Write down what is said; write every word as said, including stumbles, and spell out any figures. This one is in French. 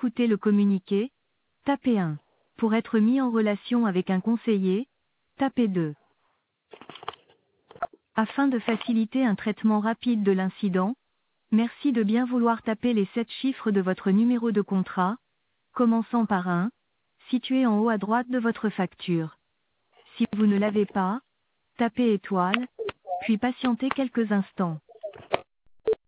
écouter le communiqué, tapez un. Pour être mis en relation avec un conseiller, tapez deux. Afin de faciliter un traitement rapide de l'incident, merci de bien vouloir taper les sept chiffres de votre numéro de contrat, commençant par un, situé en haut à droite de votre facture. Si vous ne l'avez pas, tapez étoile, puis patientez quelques instants.